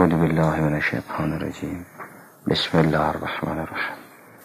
اعوذ بالله من الشیطان الرجیم. بسم الله الرحمن الرحیم.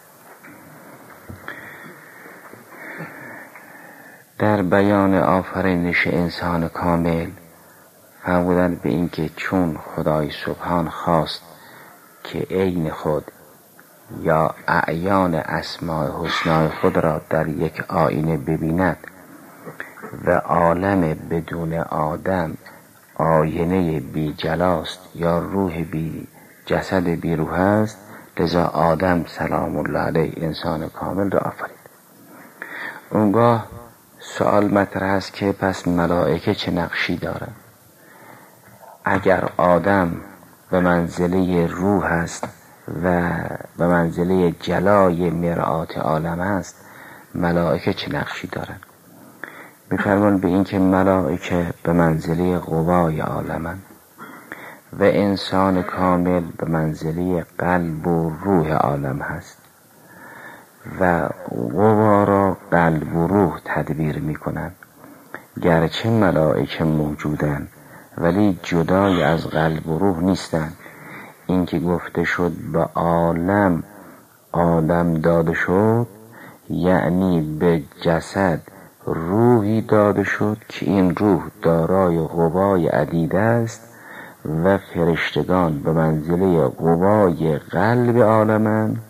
در بیان آفرینش انسان کامل فرمودند به اینکه چون خدای سبحان خواست که عین خود یا اعیان اسماء حسنای خود را در یک آینه ببیند و عالم بدون آدم آینه بی جلاست یا روح بی جسد بی روح است، لذا آدم سلام الله علیه انسان کامل را آفرید. اونگاه سوال مطرح است که پس ملائکه چه نقشی دارند؟ اگر آدم به منزله روح است و به منزله جلای مرآت عالم است، ملائکه چه نقشی دارند؟ می‌فرمایند به این که ملائکه به منزله قوای عالمند و انسان کامل به منزله قلب و روح عالم هست و قوا را قلب و روح تدبیر می‌کنند. گرچه ملائکه موجودند ولی جدای از قلب و روح نیستند. این که گفته شد به عالم آدم داده شد، یعنی به جسد روحی داده شد که این روح دارای قوای عدید است و فرشتگان به منزله قوای قلب عالمند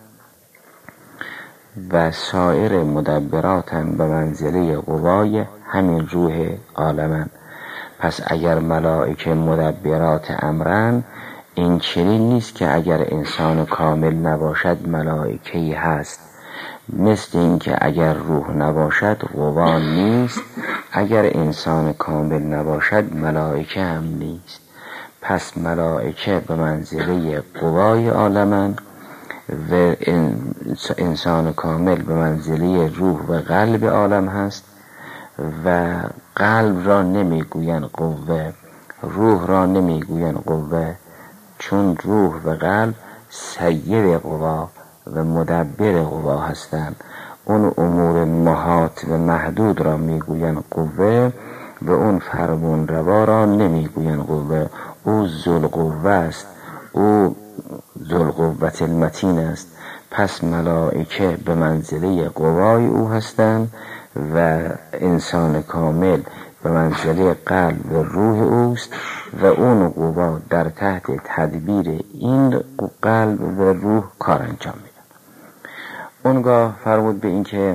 و سایر مدبراتن به منزله قوای همین روح عالمند. پس اگر ملائکه مدبرات امرن، این چنین نیست که اگر انسان کامل نباشد ملائکه‌ای هست، مثل این که اگر روح نباشد قوا نیست، اگر انسان کامل نباشد ملائکه هم نیست. پس ملائکه به منزله قوای عالمند و انسان کامل به منزله روح و قلب عالم هست و قلب را نمیگوین قوه، روح را نمیگوین قوه، چون روح و قلب سید قوا و مدبر قوا هستند. اون امور محاط و محدود را میگوین قوه و اون فرمون روا را نمیگوین قوه. او ذوالقوه است، او ذوالقوة المتین است. پس ملائکه به منزله قوای او هستند و انسان کامل به منزله قلب و روح اوست و اون قوا در تحت تدبیر این قلب و روح کار انجام میدن. اونگاه فرمود به این که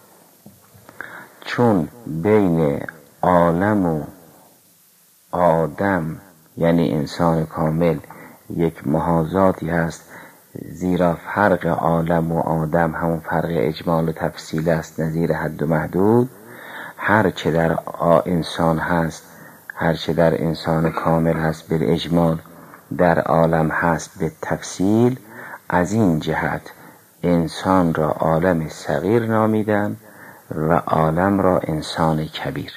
چون بین عالم و آدم یعنی انسان کامل یک محاذاتی هست، زیرا فرق عالم و آدم همون فرق اجمال و تفصیل است، نظیر حد و محدود. هر چه در انسان هست، هر چه در انسان کامل هست به اجمال، در عالم هست به تفصیل. از این جهت انسان را عالم صغیر نامیدن و عالم را انسان کبیر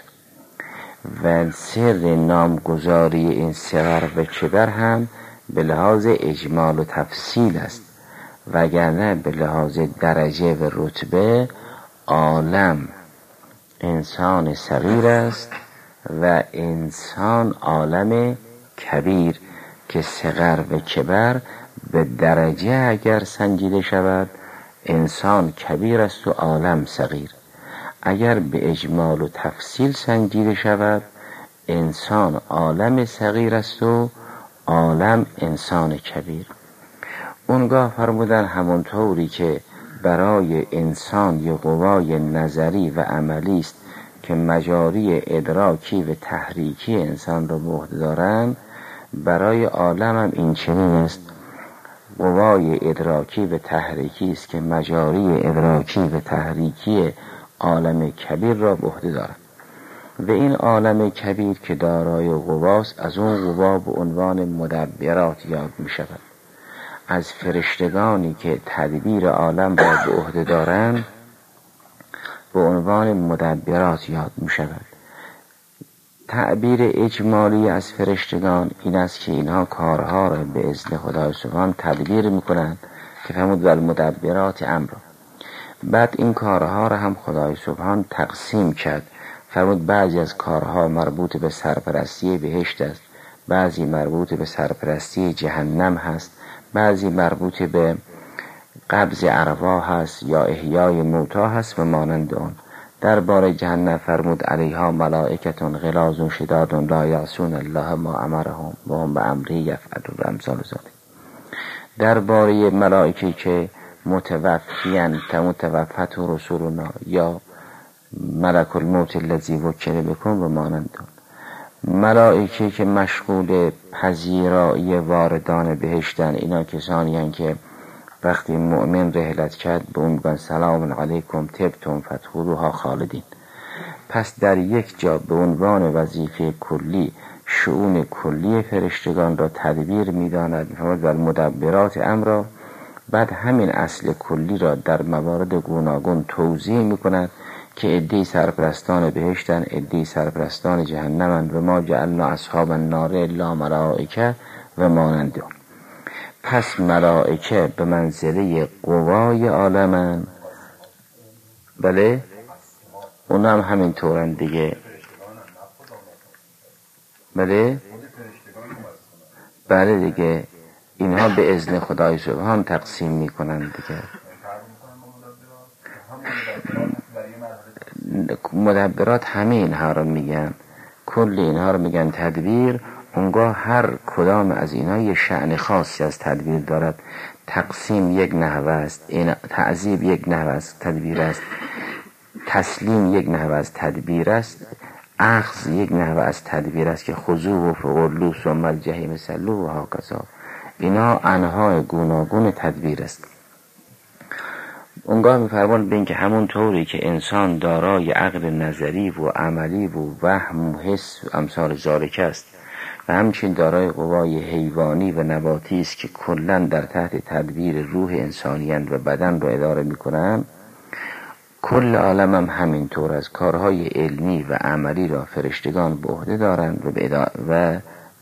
و سر نامگذاری این صغر و کبر هم به لحاظ اجمال و تفصیل است، وگرنه به لحاظ درجه و رتبه عالم انسان صغیر است و انسان عالم کبیر که صغر و کبر به درجه اگر سنجیده شود انسان کبیر است و عالم صغیر. اگر به اجمال و تفصیل سنجیده شود انسان عالم صغیر است و عالم انسان کبیر. اونگاه فرمودن همونطوری که برای انسان یه قوای نظری و عملی است که مجاری ادراکی و تحریکی انسان را به عهده دارند، برای عالم هم این چنین است. قوای ادراکی و تحریکی است که مجاری ادراکی و تحریکی عالم کبیر را به عهده دارند و این عالم کبیر که دارای قواست، از اون قوا به عنوان مدبرات یاد می شود. از فرشتگانی که تدبیر عالم را به عهده دارند به عنوان مدبرات یاد می شود. تعبیر اجمالی از فرشتگان این است که اینها کارها را به اذن خدای سبحان تدبیر می کنند که فرمود و المدبرات امر. بعد این کارها را هم خدای سبحان تقسیم کرد. فرمود بعضی از کارها مربوط به سرپرستی بهشت است، بعضی مربوط به سرپرستی جهنم هست، بعضی مربوط به قبض ارواح هست یا احیای موتا هست و مانند آن. درباره جهنم فرمود علیها ملائکتون غلاظ شداد لا یعصون الله ما امرهم و هم به امره یفعلون و امثال ذلک. درباره ملائکه که متوفت و رسولنا یا ملک الموت الذی وکل بکن و مانند آن. ملائکه که مشغول پذیرایی واردان بهشتن، اینا کسانی هستند که وقتی مؤمن رحلت کرد به اون میگن سلام علیکم طبتم فادخلوها خالدین. پس در یک جا به عنوان وظیفه کلی شؤون کلی فرشتگان را تدبیر می‌داند و مدبرات امر، بعد همین اصل کلی را در موارد گوناگون توضیح می‌کند که عده‌ای سرپرستان بهشتن، عده‌ای سرپرستان جهنمند و ما جعلنا اصحاب النار الا ملائکه و مانند آن. پس ملائکه به منزله قوای عالمن، بله اونا هم همین طورن دیگه، بله دیگه، اینها به اذن خدای سبحان تقسیم میکنن دیگه. مدبرات همه اینها رو میگن، کل اینها رو میگن تدبیر. اونگاه هر کدام از اینها یه شأن خاصی از تدبیر دارد. تقسیم یک نحوه است، تعذیب یک نحوه است تدبیر است، تسلیم یک نحوه از تدبیر است، اخذ یک نحوه از تدبیر است که خذوه فغلوه ثم الجحیم صلوه و هکذا. اینا انواع گوناگون تدبیر است. اونگاه می‌فرماند به این که همون طوری که انسان دارای عقل نظری و عملی و وهم و حس و امثال ذالک است و همچنین دارای قوای حیوانی و نباتی است که کلاً در تحت تدبیر روح انسانیند و بدن را اداره می‌کنند، کل عالم هم همین طور از کارهای علمی و عملی را فرشتگان به عهده دارند و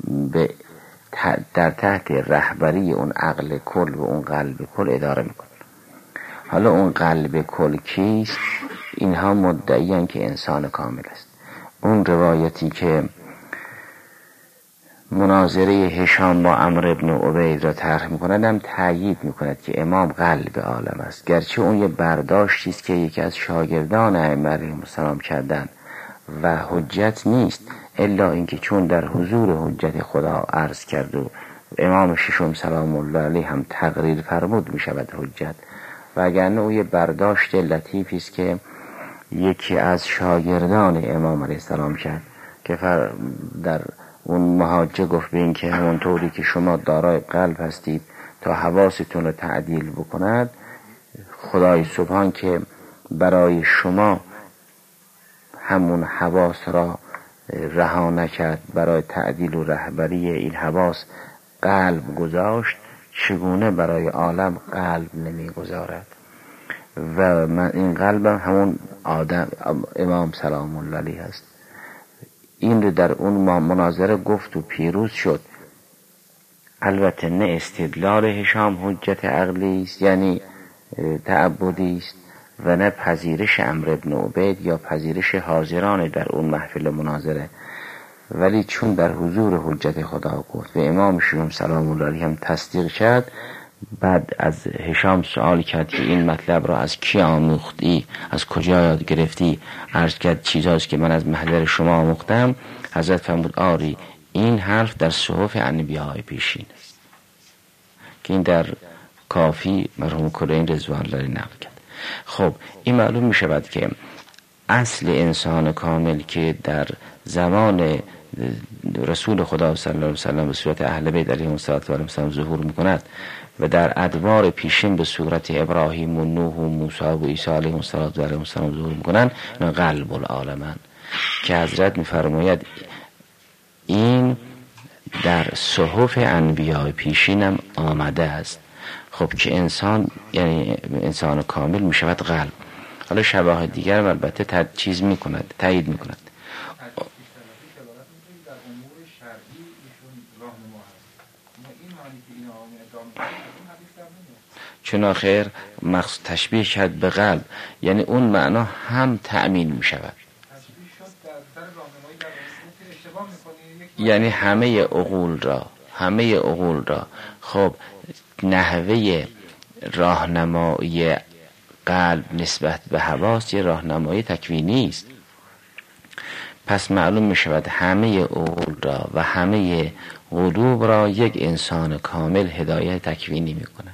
در تحت رهبری اون عقل کل و اون قلب کل اداره می‌کنند. حالا اون قلب کل کیست؟ اینها مدعیان که انسان کامل است. اون روایتی که مناظره هشام با عمرو بن عبید را طرح می‌کند هم تأیید می‌کند که امام قلب عالم است، گرچه اون یه برداشتی است که یکی از شاگردان ائمه علیهم السلام کردند و حجت نیست، الا اینکه چون در حضور حجت خدا عرض کرد و امام ششم سلام الله علیه هم تقریر فرمود می‌شود حجت. و اگرنه او یه برداشت لطیفی است که یکی از شاگردان امام علیه السلام کرد که در اون محاجه گفت به این که همونطوری که شما دارای قلب هستید تا حواستون رو تعدیل بکند، خدای سبحان که برای شما همون حواس را رها نکرد، برای تعدیل و رهبری این حواس قلب گذاشت، چگونه برای عالم قلب نمی گذارد؟ و من این قلبم همون آدم امام سلام الله علیه هست. این رو در اون مناظره گفت و پیروز شد. البته نه استدلال هشام حجت عقلی است یعنی تعبدی است و نه پذیرش عمرو بن عبید یا پذیرش حاضران در اون محفل مناظره، ولی چون در حضور حجت خدا گفت و امام ششم سلام الله علیه هم تصدیق کرد، بعد از هشام سوال کرد که این مطلب را از کی آموختی، از کجا یاد گرفتی؟ عرض کرد چیزاست که من از محضر شما آموختم. حضرت فرمود آری این حرف در صحف انبیاء پیشین است، که این در کافی مرحوم کلینی رضوان الله نقل کرد. خب این معلوم می شود که اصل انسان کامل که در زمان رسول خدا صلی الله علیه و سلم به صورت اهل بیت علیهم السلام ظهور می‌کند و در ادوار پیشین به صورت ابراهیم و نوح و موسی و عیسی علیهم السلام ظهور می‌کنند، اینا قلب العالمن که حضرت می‌فرماید این در صحف انبیاء پیشین هم آمده است. خب که انسان یعنی انسان کامل می‌شود قلب. حالا شواهد دیگر البته تایید می‌کند. چون آخر مقصود تشبیه کرد به قلب، یعنی اون معنا هم تأمین می شود. تشبیه شد در راهنمایی در اشتباه می‌کنی، یکی یعنی همه عقول را خب نحوه راهنمایی قلب نسبت به حواس یه راهنمایی تکوینی است. پس معلوم می شود همه عقول را و همه قلوب را یک انسان کامل هدایت تکوینی می کند.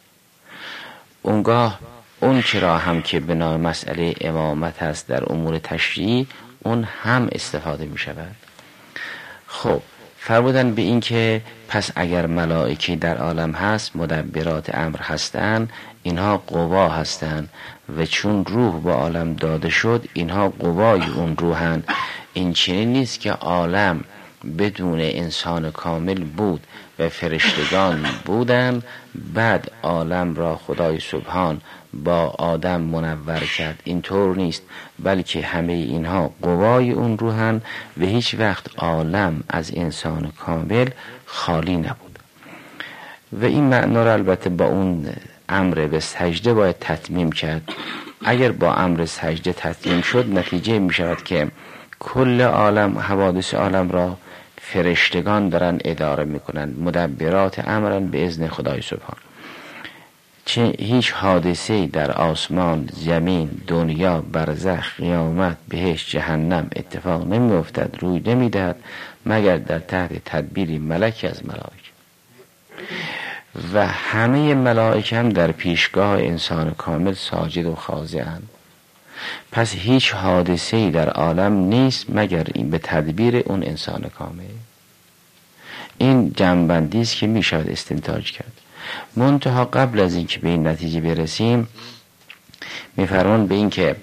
اونگاه اون چرا هم که بنا مسئله امامت هست در امور تشریعی اون هم استفاده می شود. خب فرمودن به این که پس اگر ملائکه در عالم هست مدبرات امر هستند، اینها قوا هستند و چون روح با عالم داده شد اینها قوای اون روحند. این چنین نیست که عالم بدون انسان کامل بود و فرشتگان بودند بعد عالم را خدای سبحان با آدم منور کرد. اینطور نیست، بلکه همه اینها قوای اون روحند و هیچ وقت عالم از انسان کامل خالی نبود. و این معنا را البته با اون امر به سجده باید تتمیم کرد. اگر با امر سجده تتمیم شد نتیجه می شود که کل عالم، حوادث عالم را فرشتگان دارن اداره میکنن، مدبرات امرن به اذن خدای سبحان. چه هیچ حادثه‌ای در آسمان، زمین، دنیا، برزخ، قیامت، بهشت، جهنم اتفاق نمیافتد، روی نمیدهد مگر در تحت تدبیری ملکی از ملائکه. و همه ملائکه هم در پیشگاه انسان کامل ساجد و خاضع‌اند. پس هیچ حادثه‌ای در عالم نیست مگر این به تدبیر اون انسان کامل. این جمع‌بندی است که می شود استنتاج کرد. منتها قبل از اینکه به این نتیجه برسیم می‌فرمان به این که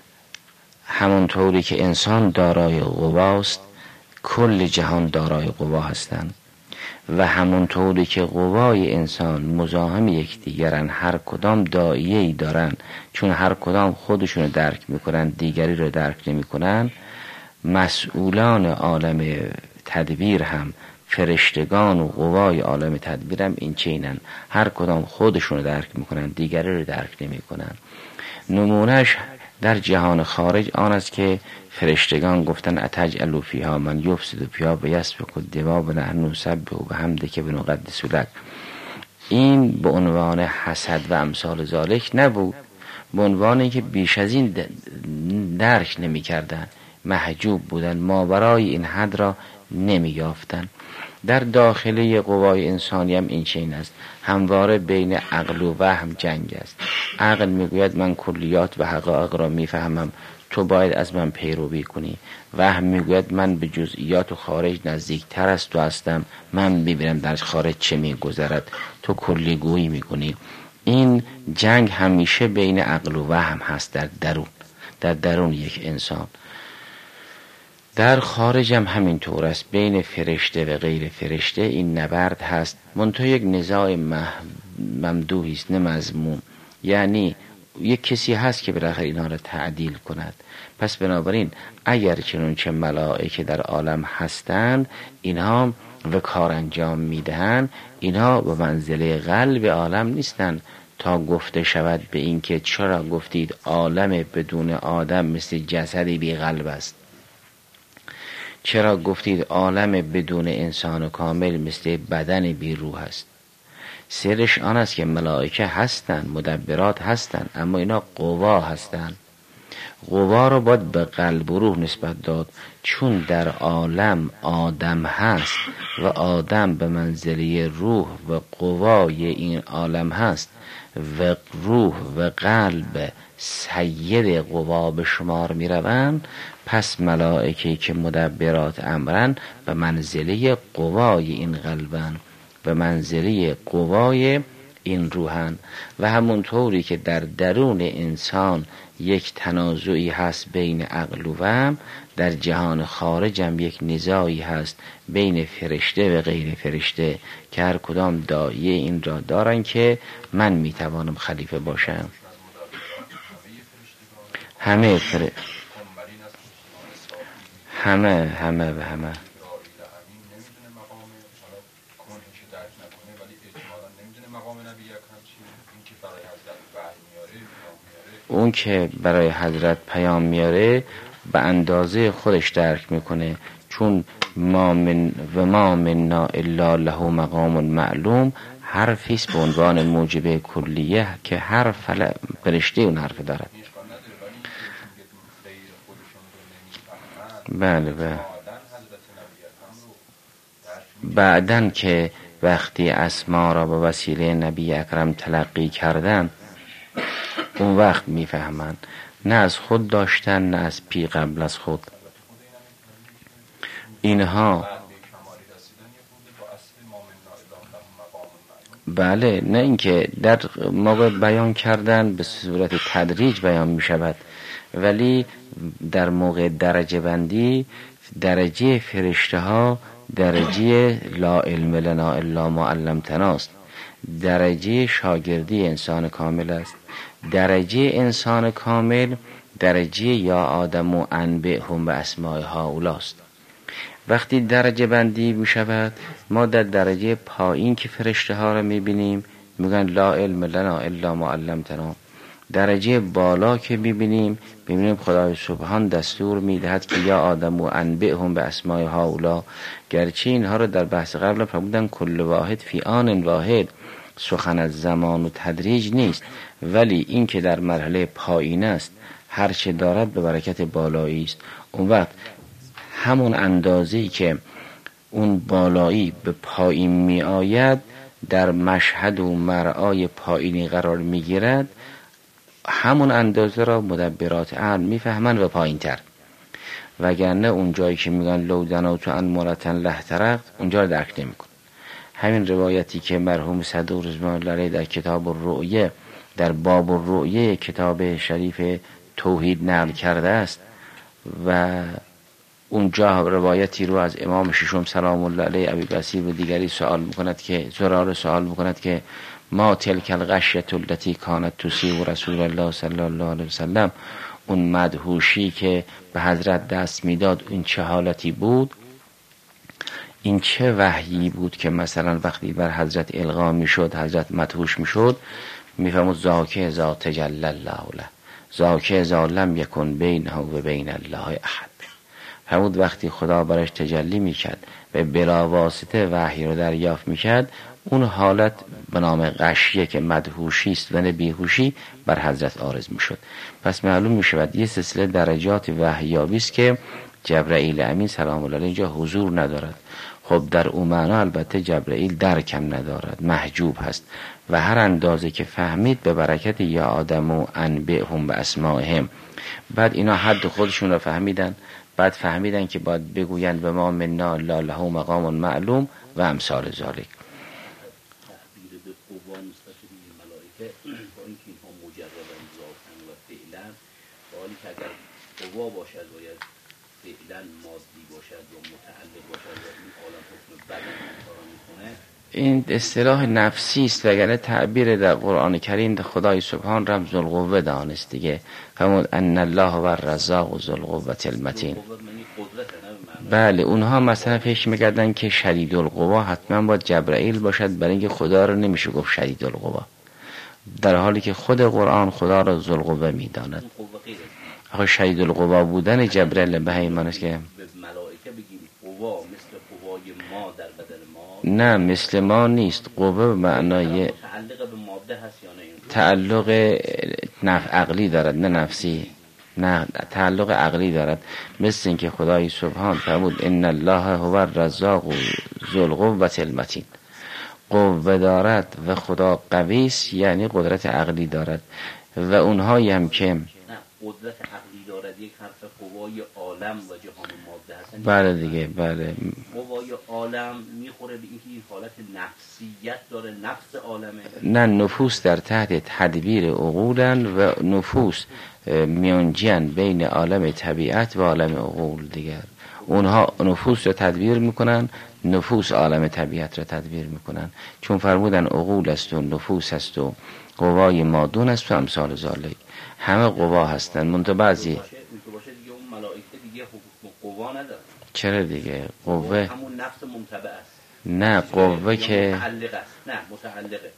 همونطوری که انسان دارای قواست کل جهان دارای قوا هستند و همونطوری که قوای انسان مزاحم یکدیگرن، هر کدام داعیه‌ای دارن، چون هر کدام خودشونو درک میکنن دیگری رو درک نمیکنن، مسئولان عالم تدبیر هم فرشتگان و قوای عالم تدبیر هم این چینن، هر کدام خودشونو درک میکنن دیگری رو درک نمیکنن. نمونهش در جهان خارج آن است که فرشتگان گفتن اتجعل فیها من یفسد فیها و یسفک الدماء و نحن نسبح بحمدک و نقدس لک. این به عنوان حسد و امثال ذالک نبود، به عنوان اینکه بیش از این درک نمی کردن، محجوب بودن، ماورای این حد را نمی یافتن. در داخله قوای انسانی هم این چنین است، همواره بین عقل و وهم جنگ است. عقل میگوید من کلیات و حقایق را میفهمم، تو باید از من پیروی کنی. وهم میگوید من به جزئیات و خارج نزدیکتر از تو هستم، من ببینم در خارج چه میگذرد، تو کلی گویی میکنی. این جنگ همیشه بین عقل و وهم هست در درون یک انسان. در خارج هم همین طور است، بین فرشته و غیر فرشته این نبرد هست. منتها یک نزاع ممدوحی است نه مذموم، یعنی یک کسی هست که بالاخره اینها را تعدیل کند. پس بنابراین اگر چنانچه ملائکه در عالم هستند اینها و کار انجام میدهند، اینها به منزله قلب عالم نیستند تا گفته شود به این که چرا گفتید عالم بدون آدم مثل جسدی بی قلب است، چرا گفتید عالم بدون انسان کامل مثل بدن بی روح است. سرش آن است که ملائکه هستند، مدبرات هستند، اما اینا قوا هستند. قوا رو باید به قلب و روح نسبت داد، چون در عالم آدم هست و آدم به منزله روح و قوای این عالم هست و روح و قلب سید قوا به شمار می روند. پس ملائکه که مدبرات امرن به منزله قوای این قلبن، به منزله قوای این روحن. و همونطوری که در درون انسان یک تنازعی هست بین عقل و وهم، در جهان خارج هم یک نزاعی هست بین فرشته و غیر فرشته که هر کدام داعیه این را دارن که من میتوانم خلیفه باشم. همه اون که برای حضرت پیام میاره به اندازه خودش درک میکنه، چون ما منا الا له مقام معلوم حرفی است به عنوان موجب کلیه که هر فرشته اون حرف دارد. بله بله. بعدن که وقتی اسما را به وسیله نبی اکرم تلقی کردن اون وقت میفهمن، نه از خود داشتن نه از پی قبل از خود. اینها بله، نه اینکه در موقع بیان کردن به صورت تدریج بیان می شود، ولی در موقع درجه بندی درجه فرشته ها درجه لا علم لنا الا ما علمتنا است، درجه شاگردی انسان کامل است. درجه انسان کامل درجه یا آدم و انبئهم به اسماء هؤلاء است. وقتی درجه بندی می شود ما در درجه پایین که فرشته ها را می بینیم میگن لا علم لنا الا ما علمتنا. درجه بالا که ببینیم خدای سبحان دستور میدهد که یا آدم و انبئهم به اسماء هؤلاء، گرچه اینها رو در بحث قبل فرمودن کل واحد فی آن واحد، سخن از زمان و تدریج نیست، ولی این که در مرحله پایین است هر چه دارد به برکت بالایی است. اون وقت همون اندازه‌ای که اون بالایی به پایین می آید در مشهد و مرعای پایینی قرار می گیرد، همون اندازه را مدبرات عقل میفهمن و پایین تر، وگرنه اون جایی که میگن لو دنوت ان مرتن لهترقت اونجا رو درک نمیکن. همین روایتی که مرحوم صدوق رضوان الله علیه در کتاب الرؤیه در باب الرؤیه کتاب شریف توحید نقل کرده است و اونجا روایتی رو از امام ششم سلام الله علیه ابی بصیر و دیگری سوال میکند که ما تلک الغشیة التي کانت تصیب رسول الله صلی الله علیه وسلم، اون مدهوشی که به حضرت دست میداد این چه حالتی بود؟ این چه وحیی بود که مثلا وقتی بر حضرت القا میشد حضرت مدهوش میشد میفهمد ذاک ذا تجلی الله له، ذاک ذا لم یکن بینه و بین الله احد. فرمود وقتی خدا برش تجلی میکرد و بلا واسطه وحی رو دریافت میکرد، اون حالت به نام غشیه که مدهوشی است و نه بیهوشی بر حضرت عارض میشد. پس معلوم میشود یه سلسله درجات وحیابی است که جبرائیل امین سلام الله علیه اینجا حضور ندارد. خب در اون معنا البته جبرائیل درکم ندارد، محجوب هست و هر اندازه که فهمید به برکت یا آدم و انبئهم به اسمائهم. بعد اینا حد خودشون رو فهمیدن، بعد فهمیدن که باید بگویند به ما منا لا له مقام معلوم و امثال ذالک. با اینکه اینها مجردا ذاتن و فعلا، با حالی که اگر قوا باشد باید فعلا مادی باشد و متعلق باشد و این عالم حکم بدن کارا میکنه، این اصطلاح نفسی است، وگرنه تعبیر در قرآن کریم در خدای سبحان رمز القوه دانست دیگه. فرمود ان الله و الرزاق و ذو القوة المتین. بله، اونها مثلا فکر میکردن که شدید القوا حتما باید جبرائیل باشد، برای اینکه خدا رو نمیشه گفت شدید القوا، در حالی که خود قرآن خدا را ذو القوه میداند. آخه شدید القوا بودن جبرائیل به همین معنی است که ملائکه بگیم قوا مثل قوای ما در بدن ما، نه مثل ما نیست. قوه به معنای متعلق به ماده هست یا نه؟ تعلق عقلی دارد نه نفسی، نه تعلق عقلی دارد. مثل اینکه خدای سبحان فرمود ان الله هو الرزاق ذو القوة المتین، قوه دارد و خدا قوی است، یعنی قدرت عقلی دارد. و اونهایی هم که نه قدرت عقلی دارد یک حرف قوای عالم و جهان ماده هستن. بله دیگه، بله قوای عالم میخوره به اینکه این حالت نفسیت داره، نفس عالمه. نه، نفوس در تحت تدبیر عقولن و نفوس میانجیان بین عالم طبیعت و عالم عقول دیگر. اونها نفوس رو تدبیر میکنن، نفوس عالم طبیعت رو تدبیر میکنن، چون فرمودن عقول است و نفوس است و قوای مادون است و امثال ذالک، همه قوا هستن. منتها بعضی باشه دیگه اون ملائکه دیگه قوا نداره. چرا دیگه؟ قوه همون نفس منتبع است. نه قوه که متعلق است. نه متعلقه.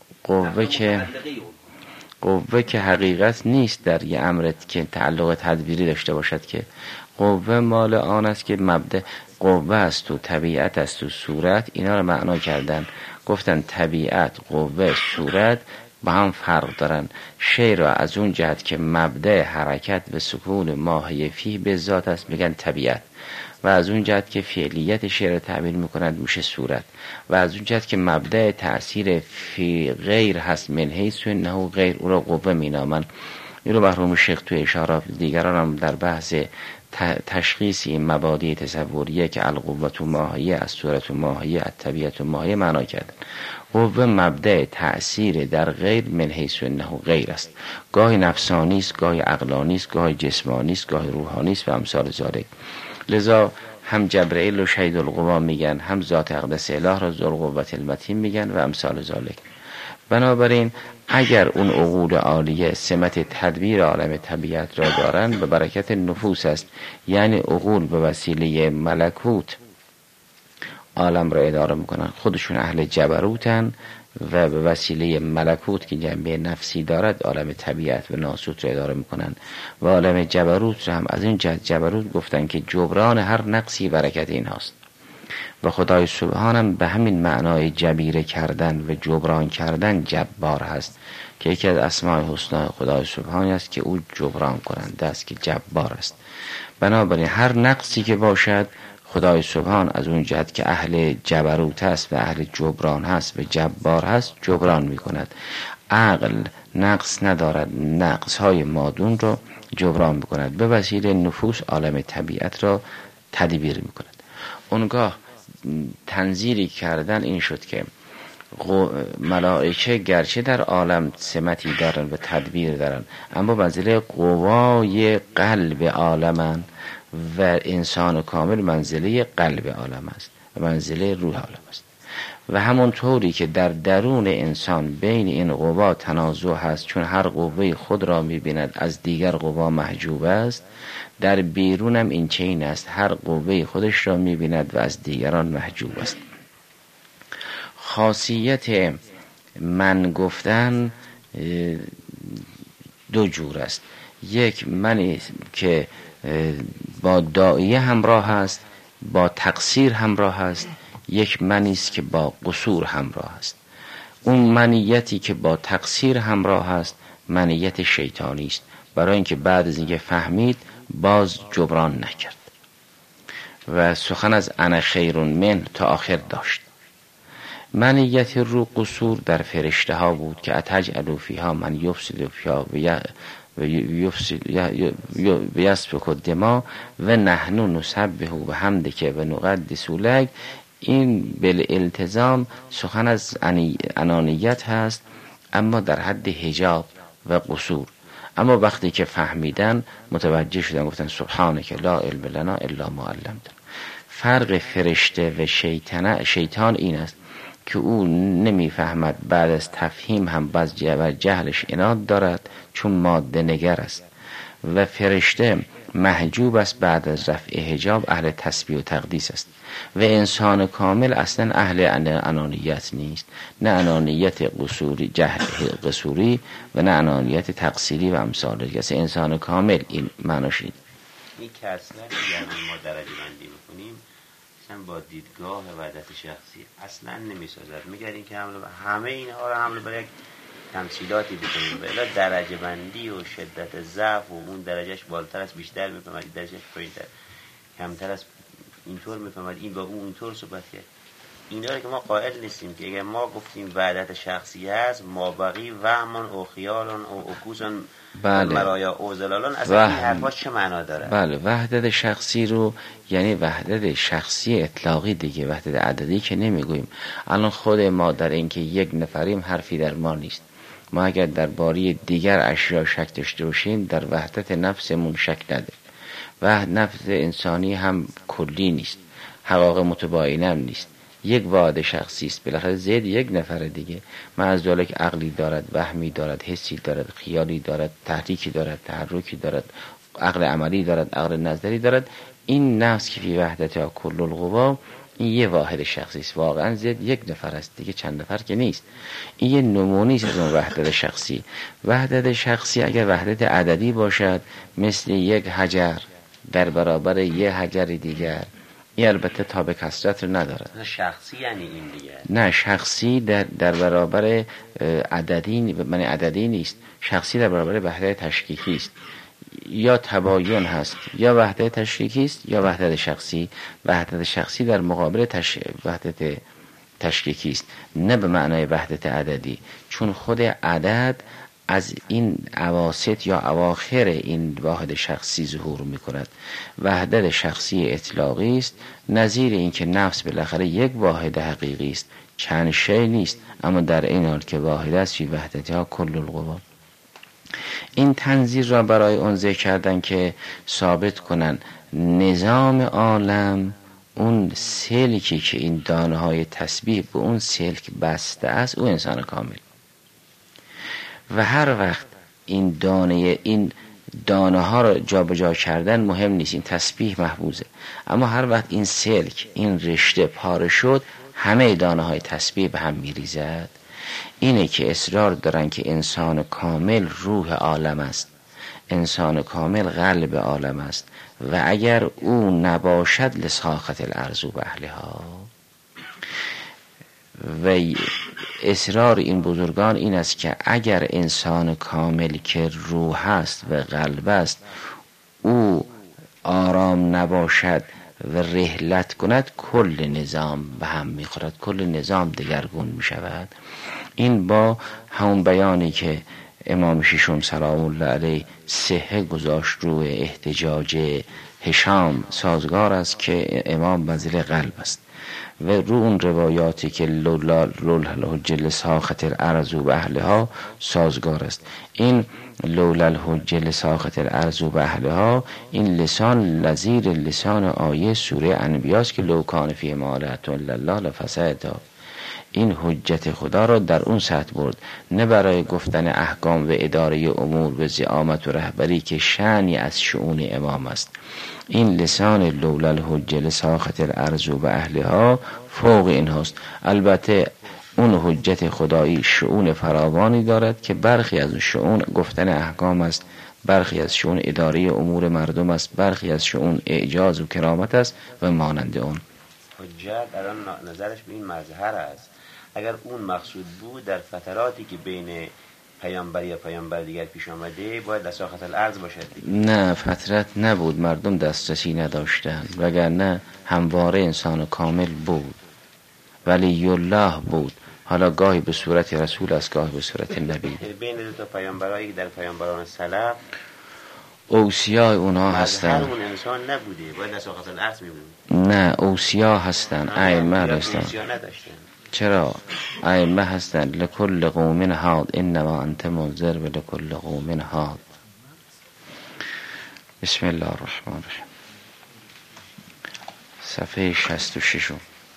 قوه که حقیقت نیست در یه امرت که تعلق تدبیری داشته باشد، که قوه مال آن است که مبدأ قوه است و طبیعت است و صورت. اینا رو معنا کردن، گفتن طبیعت، قوه، صورت با هم فرق دارن. شی را از اون جهت که مبدأ حرکت و سکون ماهی فیه به ذات است میگن طبیعت، و از اون جهت که فعلیت شی را تعبیر میکنند میشه صورت، و از اون جهت که مبدأ تأثیر فی غیر هست من حیث انه غیر، او را قوه مینامن. این رو مرحوم شیخ تو اشارات دیگران هم در بحث تشخیص این مبادی تصوریه که القوة ماهیه، الصورت ماهیه، الطبیعت ماهیه معنا کردن. قوه مبدأ تأثیر در غیر من حیث انه غیر است، گاهی نفسانی است، گاهی عقلانی است، گاهی جسمانی است، گاهی روحانی است و امثال ذالک. لذا هم جبرئیل و شهید القوا میگن، هم ذات اقدس اله را ذوالقوة المتین میگن و امثال ذالک. بنابراین اگر اون عقول عالیه سمت تدبیر عالم طبیعت را دارن به برکت نفوس است، یعنی عقول به وسیله ملکوت عالم را اداره میکنن، خودشون اهل جبروتن و به وسیله ملکوت که جنبه نفسی دارد عالم طبیعت و ناسوت را اداره میکنن. و عالم جبروت را هم از این جهت جبروت گفتن که جبران هر نقصی برکت این هاست. و خدای سبحانم به همین معنای جبیره کردن و جبران کردن جبار هست که یکی از اسماء حسنا خدای سبحانی است که او جبران کننده است که جبار است. بنابراین هر نقصی که باشد خدای سبحان از اون جهت که اهل جبروت است و اهل جبران هست و جبار هست جبران می کند. عقل نقص ندارد، نقص های مادون را جبران می کند، به وسیله نفوس عالم طبیعت را تدبیر می کند. اونگاه تنظیری کردن این شد که ملائکه گرچه در عالم سمتی دارن و تدبیر دارن، اما منزله قوای قلب عالمن و انسان کامل منزله قلب عالم است و منزله روح عالم است. و همونطوری که در درون انسان بین این قوا تنازع هست، چون هر قوه خود را می‌بیند از دیگر قوا محجوب است، در بیرون هم این چنین است، هر قوه خودش را می‌بیند و از دیگران محجوب است. خاصیت من گفتن دو جور است. یک منی که با داعیه همراه است، با تقصیر همراه است. یک منی است که با قصور همراه است. اون منیتی که با تقصیر همراه است منیت شیطانی است، برای اینکه بعد از اینکه فهمید باز جبران نکرد و سخن از انا خیر من تا آخر داشت. منیت رو قصور در فرشته ها بود که اتجعل فیها من یفسد فیها و یسفک الدماء و نحن نسبح بحمدک و نقدس لک. این بالالتزام سخن از انانیت هست، اما در حد حجاب و قصور. اما وقتی که فهمیدن متوجه شدن گفتن سبحانک لا علم لنا الا ما علمتنا. فرق فرشته و شیطان این است که او نمیفهمد، بعد از تفهیم هم باز جهلش عناد دارد چون ماده نگر است، و فرشته محجوب است، بعد از رفع حجاب اهل تسبیح و تقدیس است. و انسان کامل اصلا اهل انانیت نیست، نه انانیت قصوری قصوری و نه انانیت تقصیری و امثال. کسی انسان کامل این معناش این. این که اصلا یعنی ما درجه بندی میکنیم اصلا با دیدگاه وحدت شخصی اصلا نمیسازد. میگردیم که همه اینها رو حمل بر یک تمثیلاتی بکنیم، بلا درجه بندی و شدت ضعف و اون درجهش بالاتر است بیشتر میفهمد، درجهش پایینتر کمتر است اینطور میفهمد، این با اون اینطور صحبت کرد. اینا رو که ما قائل نیستیم که اگر ما گفتیم وحدت شخصی هست مابقی وهمون او خیالون او اکوسون مرایا او زلالون، اصلا این حرفا چه معنا داره؟ بله، وحدت شخصی رو یعنی وحدت شخصی اطلاقی دیگه، وحدت عددی که نمیگوییم. الان خود ما در این که یک نفریم حرفی در ما نیست. ما اگر در باری دیگر اشیا شک داشته باشیم در وحدت نفسمون شک نده. و نفس انسانی هم کلی نیست، حقایق متباینه هم نیست، یک واحد شخصی است. بالاخره زید یک نفر دیگه، معذالک عقلی دارد، وهمی دارد، حسی دارد، خیالی دارد، تحریکی دارد، تحرکی دارد، عقل عملی دارد، عقل نظری دارد. این نفس که فی وحدتها کل القوا، این یه واحد شخصی است. واقعا زید یک نفر است دیگه، چند نفر که نیست. این یه نمونه است از اون وحدت شخصی. وحدت شخصی اگر وحدت عددی باشد مثل یک حجر، در برابر یه حجر دیگر، این البته تاب کثرت رو نداره. شخصی یعنی این دیگه؟ نه، شخصی در برابر عددی نیست. شخصی در برابر وحدت تشکیکی است. یا تباین هست، یا وحدت تشکیکی است، یا وحدت شخصی. وحدت شخصی در مقابل وحدت تشکیکی است، نه به معنای وحدت عددی، چون خود عدد از این اواسط یا اواخر این واحد شخصی ظهور می کند. وحدت شخصی اطلاقی است، نظیر این که نفس بالاخره یک واحد حقیقی است، چند شی نیست، اما در این حال که واحد است فی وحدتها کل القوا. این تنظیر را برای اون ذکر کردن که ثابت کنن نظام عالم، اون سلکی که این دانه های تسبیح به اون سلک بسته است، او انسان کامل. و هر وقت این دانه ها را جابجا کردن مهم نیست، این تسبیح محفوظه. اما هر وقت این سلک، این رشته پاره شد، همه دانه های تسبیح به هم میریزد. اینه که اصرار دارن که انسان کامل روح عالم است، انسان کامل قلب عالم است، و اگر او نباشد لساخت الارض و اهلها. و اصرار این بزرگان این است که اگر انسان کامل که روح است و قلب است، او آرام نباشد و رحلت کند، کل نظام به هم میخورد، کل نظام دگرگون میشود. این با همون بیانی که امام ششم سلام الله علیه صحه گذاشت روی احتجاج هشام سازگار است که امام منزل قلب است، و رو اون روایاتی که لولا الحجه لساخت الارض و اهلها سازگار است. این لولا الحجه لساخت الارض و اهلها، این لسان نظیر لسان آیه سوره انبیاء است که لو کان فیه آلهة الا الله لفسدتا. این حجت خدا را در اون سطح برد، نه برای گفتن احکام و اداره امور و زعامت و رهبری که شأنی از شؤون امام است. این لسان لولا الحجه لساخت الارض و اهلها فوق این هست. البته اون حجت خدایی شؤون فراوانی دارد که برخی از شؤون گفتن احکام است، برخی از شؤون اداره امور مردم است، برخی از شؤون اعجاز و کرامت است و مانند اون. حجت الان نظرش به این مظهر است. اگر اون مقصود بود در فتراتی که بین پیامبر یا پیامبر دیگر پیش آمده باید لساخت الارض باشد. نه، فترت نبود، مردم دسترسی نداشتن، وگرنه همواره انسان کامل بود، ولی الله بود. حالا گاهی به صورت رسول است، گاهی به صورت نبی. بین دو تا پیامبرایی که در پیامبران سلف اوصیای اونها هستن. اون انسان نبوده، باید لساخت الارض می بود. نه، اوصیا هستن، ائمه هستن. چرا؟ ائمه هستن. لکل قوم هاد انما انت منذر و لکل قوم هاد. بسم الله الرحمن الرحیم. صفحه 66.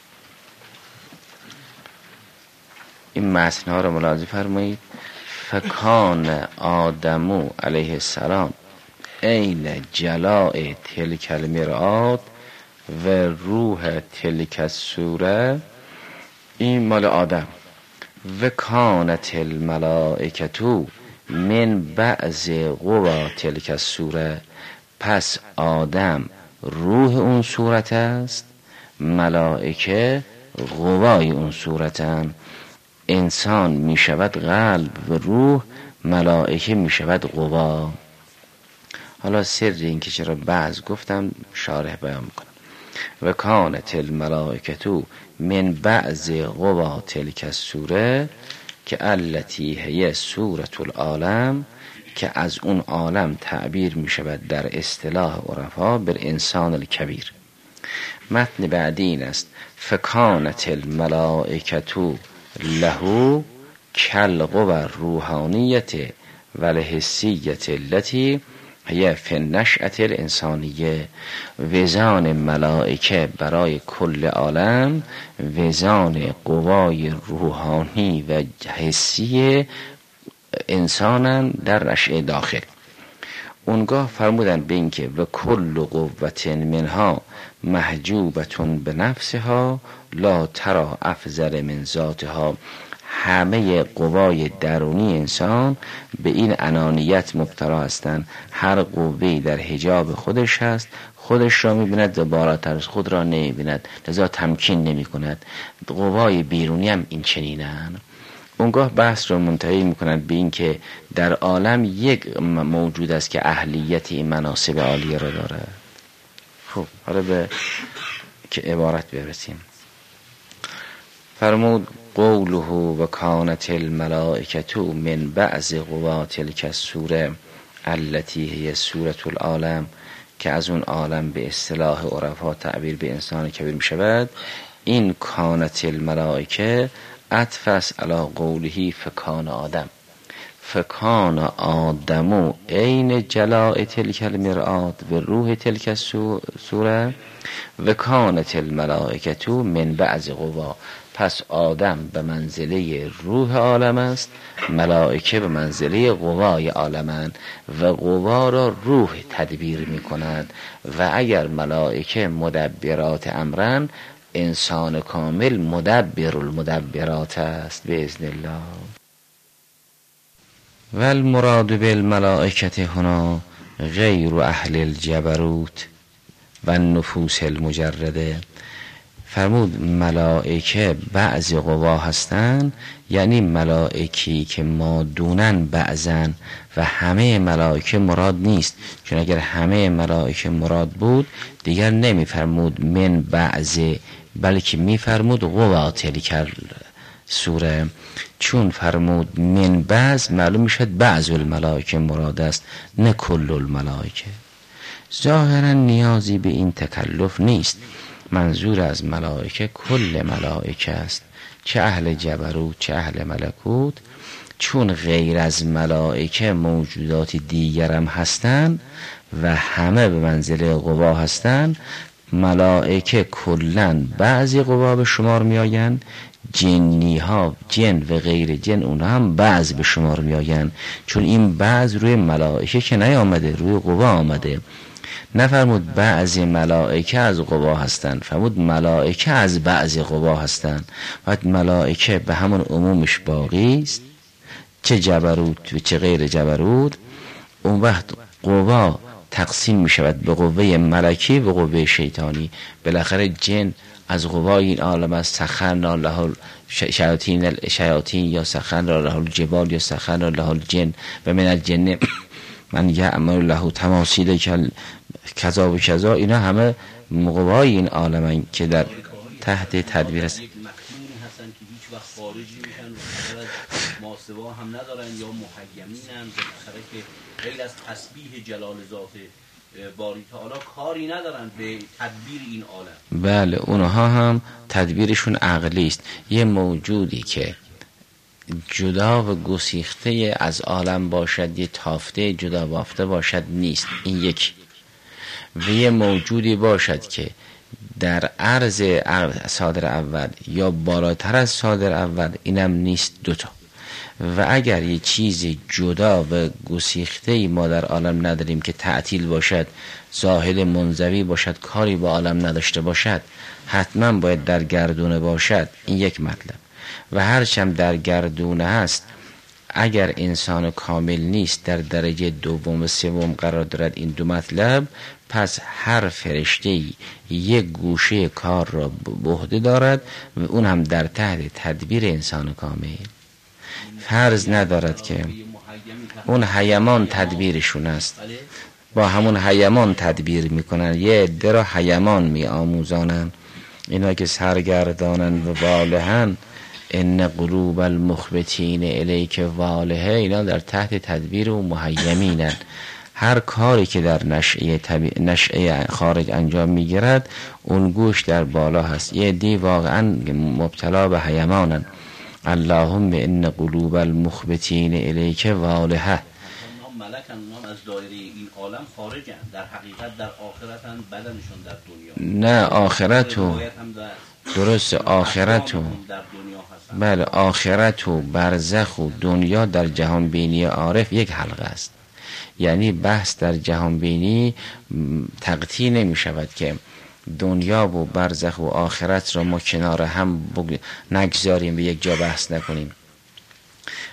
این متن‌ها رو ملاحظه فرمایید. فکان آدمو علیه السلام عین جلاء تلک المرآت و روح تلک الصوره. این مال آدم. و کانت الملائکتو من بعض قوا تلک الصوره. پس آدم روح اون صورت است، ملائکه قوای اون صورتن. انسان می شود قلب و روح، ملائکه می شود قوا. حالا سر این که چرا بعض گفتم شارح بیان میکنم. و کانت الملائکتو من بعض قوا تلک الصوره که التی هی صورت العالم، که از اون عالم تعبیر می شود در اصطلاح عرفا بر انسان الکبیر. متن بعدی این است: فکانت الملائکتو له کالقوى الروحانیت و الحسیت التي هی فی النشأة الانسانیه. وزان ملائکه برای کل عالم وزان قوای روحانی و حسی انسانن در نشأه داخل. اونگاه فرمودن به این که و کل قوة منها محجوبتون به نفسها لا ترى افضل من ذاتها. همه قوای درونی انسان به این انانیت مبتلا هستند. هر قوی در حجاب خودش هست، خودش را می‌بیند و بالاتر از خود را نمی‌بیند، لذا تمکین نمی‌کند. قوای بیرونی هم این چنینند. اونگاه بحث رو منتهی می‌کنند به این که در عالم یک موجود است که اهلیت این مناصب عالیه را دارد. خب حالا به که عبارت برسیم. فرمود قوله و کانت الملائکة من بعض قوات تلک السوره التي هي سوره العالم، که از اون عالم به اصطلاح عرفا تعبیر به انسان کبیر می شود. این کانت الملائکه عطف است علی قوله فکان آدم، فکان آدمو عین جلاء تلک المرآت و روح تلک السوره و کانت الملائکة من بعض قوا. پس آدم به منزله روح عالم است، ملائکه به منزله قوای عالمند و قوا را روح تدبیر می کند. و اگر ملائکه مدبرات امرن، انسان کامل مدبر المدبرات است باذن الله. و المراد بالملائکه هنا غیر اهل الجبروت و النفوس المجرده. فرمود ملائکه بعض قوا هستند، یعنی ملائکی که ما دونن بعضن و همه ملائکه مراد نیست، چون اگر همه ملائکه مراد بود دیگر نمی فرمود من بعض، بلکه می فرمود قوا تلک سوره. چون فرمود من بعض معلوم میشد بعض الملائکه مراد است، نه کل الملائکه. ظاهرا نیازی به این تکلف نیست. منظور از ملائکه کل ملائکه است، چه اهل جبروت چه اهل ملکوت. چون غیر از ملائکه موجودات دیگر هم هستند و همه به منزله قوا هستند، ملائکه کلن بعضی قوا به شمار می آیند، جنی ها جن و غیر جن اونها هم بعض به شمار می آیند. چون این بعض روی ملائکه که نیامده، روی قوا آمده. نفرمود بعضی ملائکه از قوا هستند، فرمود ملائکه از بعضی قوا هستند. وقت ملائکه به همون عمومش باقی است، چه جبروت و چه غیر جبروت. اون وقت قوا تقسیم می شود به قوه ملکی و قوه شیطانی. بالاخره جن از قوای این عالم است. سخرنا له شیاطین یا سخرنا له الجبال یا سخرنا له الجن و من الجن من یعمل له تماثیل کذا و کذا. اینا همه قوای این عالم که در تحت تدبیر است. مکتومی هستن که هیچ وقت خارجی میشن و ماسوا هم ندارن یا محیمینن، بالاخره که غیر از تسبیح جلال ذات باری تعالی کاری ندارن به تدبیر این عالم. بله اونها هم تدبیرشون عقلی است. یه موجودی که جدا و گسیخته از عالم باشد، یه تافته جدا بافته باشد نیست، این یک. و یه موجودی باشد که در عرض صادر اول یا بالاتر از صادر اول، اینم نیست، دوتا. و اگر یه چیز جدا و گسیخته ما در عالم نداریم که تعطیل باشد، زاهد منزوی باشد، کاری با عالم نداشته باشد، حتما باید در گردونه باشد، این یک مطلب. و هرچم در گردونه هست، اگر انسان کامل نیست، در درجه دوم و سوم قرار دارد این دو مطلب، پس هر فرشته‌ای یک گوشه کار را به عهده دارد و اون هم در تحت تدبیر انسان کامل. فرض ندارد که اون حیمان تدبیرشون است، با همون حیمان تدبیر میکنن. یه عده را حیمان میآموزانن، اینا که سرگردانن و والهن ان قلوب المخبتین الیک والهه، اینا در تحت تدبیر و محیمینن. هر کاری که در نشأه خارج انجام میگیرد، اون گوش در بالا هست. یه دی واقعا مبتلا به حیمانن. اللهم ان قلوب المخبتین الیک والهه. ملکن، اونام از دایره این عالم خارجن، در حقیقت در آخرتن، بدنشون در دنیا. نه آخرت و درست، آخرت و بله آخرت و برزخ و دنیا در جهان بینی عارف یک حلقه است. یعنی بحث در جهان بینی تقطیع نمی شود که دنیا و برزخ و آخرت را ما کنار هم نگذاریم، به یک جا بحث نکنیم.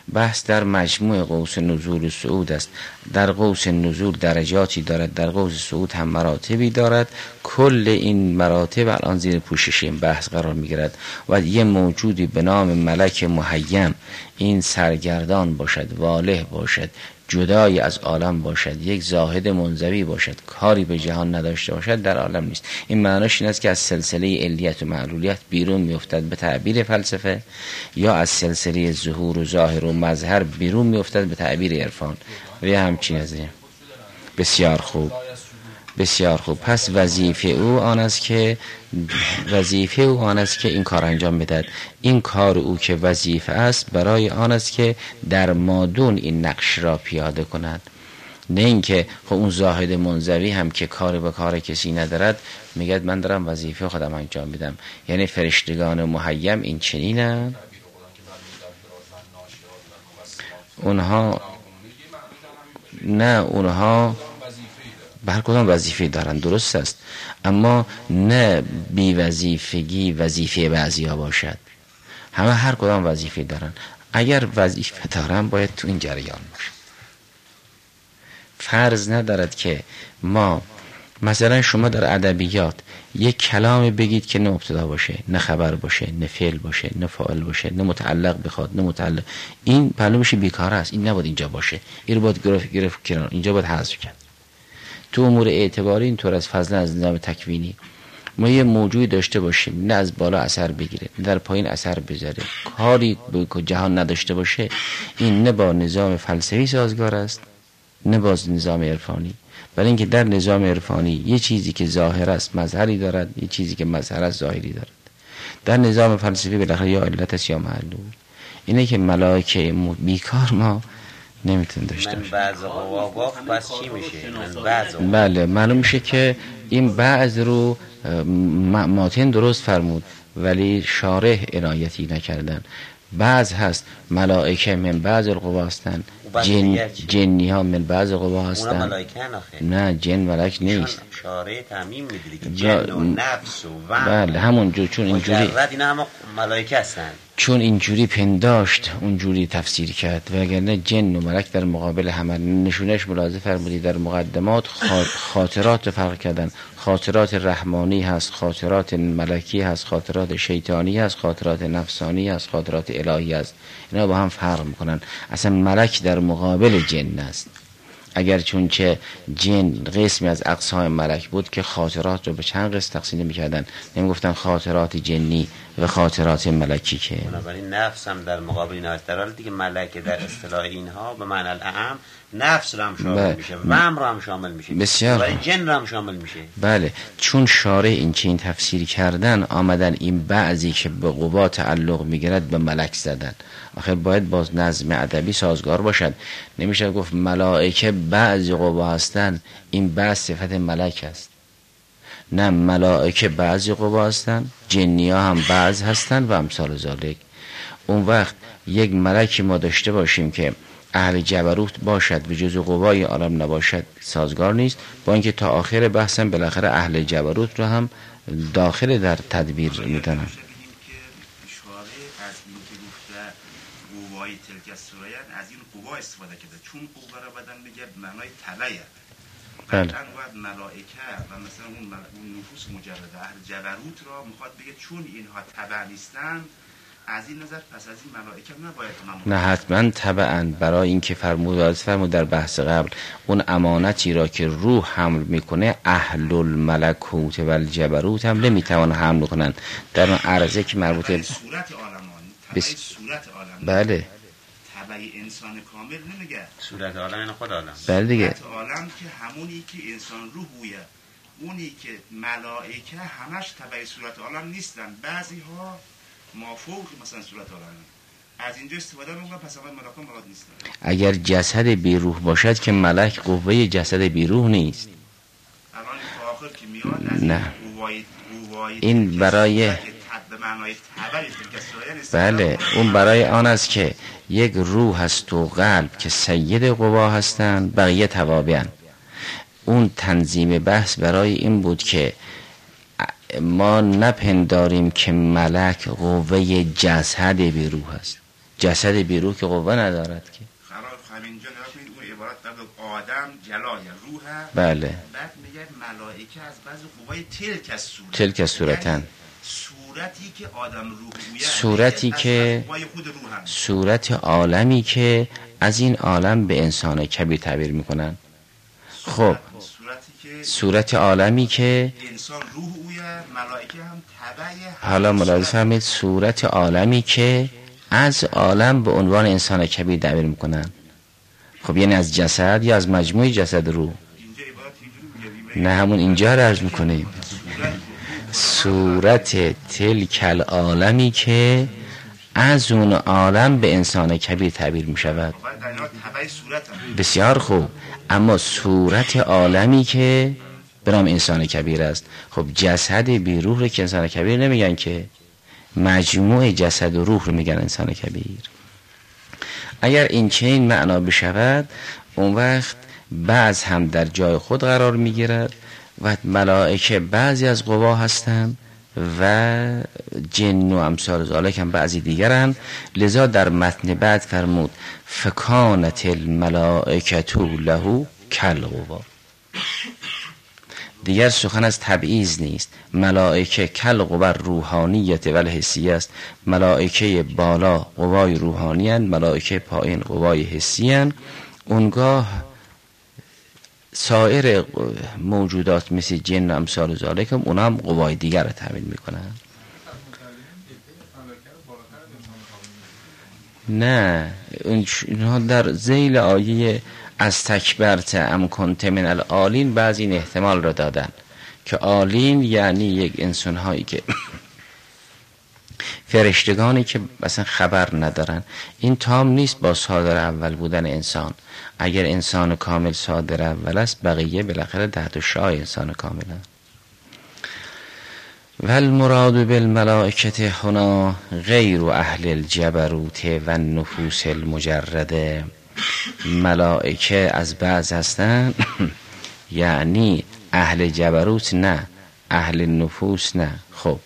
بحث در مجموع قوس نزول و صعود است. در قوس نزول درجاتی دارد، در قوس صعود هم مراتبی دارد. کل این مراتب الان زیر پوشش این بحث قرار میگیرد و یه موجودی به نام ملک محیم، این سرگردان باشد، واله باشد، جدای از عالم باشد، یک زاهد منزوی باشد، کاری به جهان نداشته باشد، در عالم نیست. این معناش این است که از سلسله علیت و معلولیت بیرون میافتد به تعبیر فلسفه، یا از سلسله ظهور و ظاهر و مظهر بیرون میافتد به تعبیر عرفان و یا همچین از این. بسیار خوب، بسیار خوب. پس وظیفه او آن است که این کار انجام بدهد. این کار او که وظیفه است برای آن است که در مادون این نقش را پیاده کند، نه اینکه خب اون زاهد منزوی هم که کار به کار کسی ندارد میگه من دارم وظیفه خودم انجام میدم. یعنی فرشتگان محیم این چنینن، اونها نه، اونها هر کدام وظیفه دارن، درست است، اما نه بی وظیفگی وظیفه بعضیا باشد. همه هر کدام وظیفه دارن. اگر وظیفه دارن باید تو این جریان باشه. فرض ندارد که ما مثلا شما در ادبیات یک کلام بگید که نه ابتدا باشه، نه خبر باشه، نه فعل باشه، نه فاعل باشه، نه متعلق بخواد، نه متعلق. این معلومه بیکاره است، این نباید اینجا باشه، این رو باید گرفت کنار، اینجا باید حذف کرد. تو امور اعتباری اینطور از فضلا از نظام تکوینی ما یه موجودی داشته باشیم نه از بالا اثر بگیره نه در پایین اثر بذاره، کاری به جهان نداشته باشه، این نه با نظام فلسفی سازگار است نه با نظام عرفانی. برای اینکه در نظام عرفانی یه چیزی که ظاهر است مظهری دارد، یه چیزی که مظهر است ظاهری دارد. در نظام فلسفی بالاخره یا علت است یا معلول. اینه که ملائکه بیکار ما نمیتونه داشته باشه. بعض قواقاف بس چی میشه؟ بله معلوم میشه که این بعض رو ماتن درست فرمود ولی شارح عنایتی نکردن. بعض هست ملائکه من بعض القوا هستن، جنی ها من بعض القوا هستن. نه جن ملک نیست، شارح تعمیم میگیره جن و نفس و بله همونجور، چون اینجوری اینا هم ملائکه هستن، چون اینجوری پنداشت اونجوری تفسیر کرد. و اگرنه جن و ملک در مقابل همه نشونش ملاحظه فرمودی در مقدمات خاطرات فرق کردن. خاطرات رحمانی هست، خاطرات ملکی هست، خاطرات شیطانی هست، خاطرات نفسانی هست، خاطرات الهی هست. اینا با هم فرق میکنن. اصلا ملک در مقابل جن است. اگر چون که جن قسمی از اقسام ملک بود که خاطرات رو به چند قسم تقسیم می‌کردن، نمی‌گفتن خاطرات جنی و خاطرات ملکی. که بنابراین نفس هم در مقابل اینها است، در حالی که ملک در اصطلاح اینها به معنی الاعم نفس رو هم شامل میشه و امر رو هم شامل میشه، بسیار برای جن رو هم شامل میشه. بله چون شارع این چین تفسیر کردن آمدن این بعضی که به قوا تعلق میگیرد به ملک زدن. آخر باید باز نظم ادبی سازگار باشد. نمیشه گفت ملائکه بعضی قوا هستن این بعض صفت ملک است. نه، ملائکه بعضی قوا هستن، جنی ها هم بعض هستن و امثال ذالک. اون وقت یک ملکی ما داشته باشیم که اهل جبروت باشد و جزء قوای عالم نباشد سازگار نیست، با اینکه تا آخر بحثم بالاخره اهل جبروت رو هم داخل در تدبیر میدونن. از این که گفته قوای تلک السرایت از این قوا استفاده کرده، چون قوا را بدن میگه معنای تبعه. بعدن باید ملائکه و مثلا اون نفوس مجرد اهل جبروت را میخواد بگه چون اینها تبع نیستن، از این نظر پس از این ملائکه نباید نه حتما تبعاً. برای اینکه فرمود در بحث قبل اون امانتی را که روح حمل میکنه اهل الملکوت و الجبروت هم نمیتوان حمل کنن در اون عرضه که مربوط به صورت عالمان صورت عالم. بله تبع انسان کامل نمیگه صورت عالم این خود عالم. بله دیگه صورت عالم که همونی که انسان روحویه، اونی که ملائکه همش تبع صورت عالم نیستن، بعضی ها مافوق مثلا صورت عالم. از اینجا استفاده میکنن پس اول ملائکه مراد نیستن. اگر جسد بی روح باشد که ملک قوه جسد بی روح نیست. الان تا آخر که میاد از نه قوای این برای بله اون برای آن است که یک روح هست و قلب که سید قوا هستند، بقیه توابعن. اون تنظیم بحث برای این بود که ما نپنداریم که ملک قوه جسد بی روح است. جسد بیروح که قوه ندارد که. همینجا نگاه کنید اون عبارت در آدم جلای روح، بله، بعد میگه ملائکه از بعض قوای تلک از صورتن، صورتی که آدم روح صورتی که صورت عالمی که از این عالم به انسان کبیر تعبیر میکنن. خب صورت عالمی که انسان روح اویه، ملائکه هم تبع. حالا ملاحظه فرمایید صورت عالمی که از عالم به عنوان انسان کبیر تعبیر میکنن. خب یعنی از جسد یا از مجموع جسد روح؟ نه همون اینجا رو عرض میکنیم، صورت تلکل عالمی که از اون عالم به انسان کبیر تعبیر می شود. بسیار خوب، اما صورت عالمی که به نام انسان کبیر است. خب جسد بی روح رو که انسان کبیر نمیگن که، مجموع جسد و روح رو میگن انسان کبیر. اگر این چنین معنا بشود، اون وقت بعض هم در جای خود قرار میگیرد و ملائکه بعضی از قوا هستند و جن و امثال ذالک هم بعضی دیگرند. لذا در متن بعد فرمود فکانت الملائکة له کالقوا. دیگر سخن از تبعیض نیست. ملائکه کالقوا روحانیت و حسی است. ملائکه بالا قوای روحانی اند، ملائکه پایین قوای حسی اند. اونگاه سایر موجودات مثل جن و امثال ذالک هم اونا هم قوای دیگر رو تعمیل میکنن. نه اینها در ذیل آیه از تکبرت ام کنت من العالین بعض این احتمال را دادن که عالین یعنی یک انسان هایی که فرشتگانی که مثلا خبر ندارن. این تام نیست با صادر اول بودن انسان. اگر انسان کامل صادر اول است، بقیه بالاخره تحت شای انسان کامل است. والمراد بالملائکه هنا غیر اهل الجبروت و النفوس المجرده. ملائکه از بعض هستند یعنی اهل جبروت نه، اهل نفوس نه. خب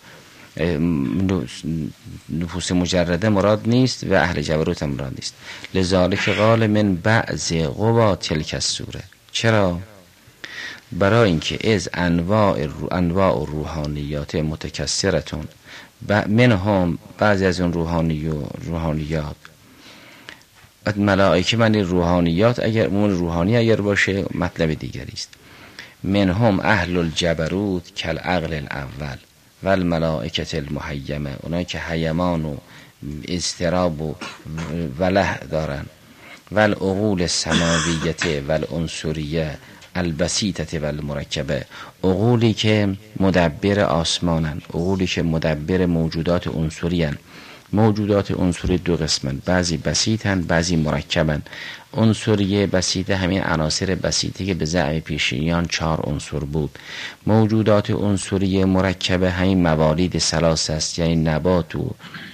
نفوس مجرده مراد نیست و اهل جبروت هم مراد نیست. لذالک قال من بعض قوا تلک الصوره. چرا؟ برای اینکه از انواع روحانیات متکثرتون منهم بعضی از اون روحانیات ملائکه من روحانیات اگر روحانی اگر باشه مطلب دیگری است. منهم اهل الجبروت کالعقل الاول و الملائکه المحیمه، اونایی که حیمان و اضطراب و وله دارن. و العقول السماویه و العنصریه البسیطه و المرکبه، عقولی که مدبر آسمانن، عقولی که مدبر موجودات عنصری هن. موجودات عنصری دو قسمن، بعضی بسیطن بعضی مرکبن. عنصریه بسیطه همین عناصر بسیطه که به زعم پیشینیان 4 عنصر بود. موجودات عنصری مرکبه همین موالید ثلاث است، یعنی نبات و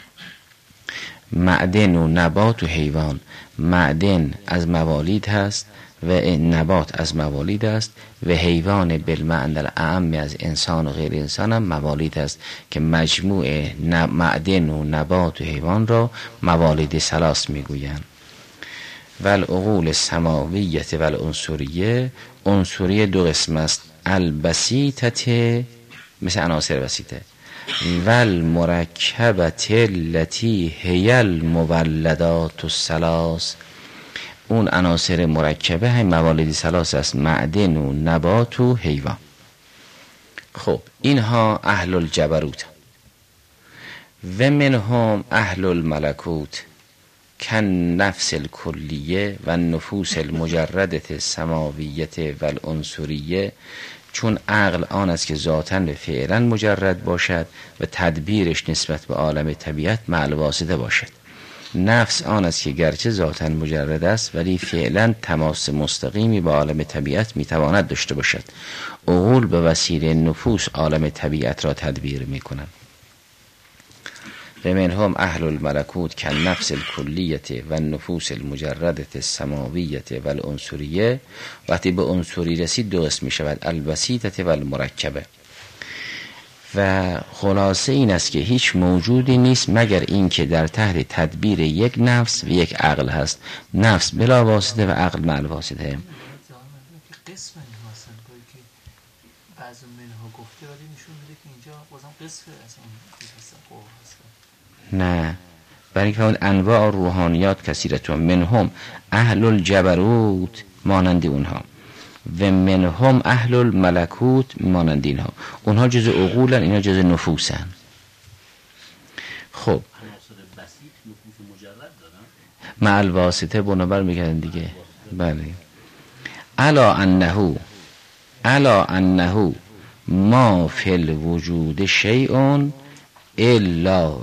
معدن و نبات و حیوان. معدن از موالید هست و نبات از موالید است و حیوان بالمعنی الاعم از انسان و غیر انسان هم موالید است که مجموع معدن و نبات و حیوان را موالید ثلاث میگویند. و العقول السماویه و العنصریه، عنصریه دو قسم است، البسیطه مثل عناصر بسیطه و المرکبه التي هی المولدات الثلاث، اون عناصر مرکبه هم موالید ثلاث است، معدن و نبات و حیوان. خب اینها اهل الجبروت. و منهم اهل الملکوت کن نفس الکلیه و نفوس المجردت السماویت و العنصریه، چون عقل آن است که ذاتاً و فعلاً مجرد باشد و تدبیرش نسبت به عالم طبیعت مع الواسطه باشد. نفس آن است که گرچه ذاتاً مجرد است ولی فعلاً تماس مستقیمی با عالم طبیعت میتواند داشته باشد. عقول به وسیله نفوس عالم طبیعت را تدبیر میکنند. و منهم اهل الملکوت کن نفس الکلیت و نفوس المجردت السماویت و العنصریه. وقتی به عنصری رسید دو قسم می شود، البسیطه و المرکبه. و خلاصه این است که هیچ موجودی نیست مگر این که در تحت تدبیر یک نفس و یک عقل هست. نفس بلا واسطه و عقل مع الواسطه. قسم هستن که بعض منها گفته ولی نشون میده که اینجا بازم قسم هستن. نه، برای که انواع روحانیات کثیرتون، منهم اهل الجبروت مانند اونها و منهم اهل الملکوت مانند اینها. اونها جز عقولن، اینا جز نفوسن. خب مع الواسطه بنابر میگن دیگه. بله. الا انه ما فی الوجود شیء الا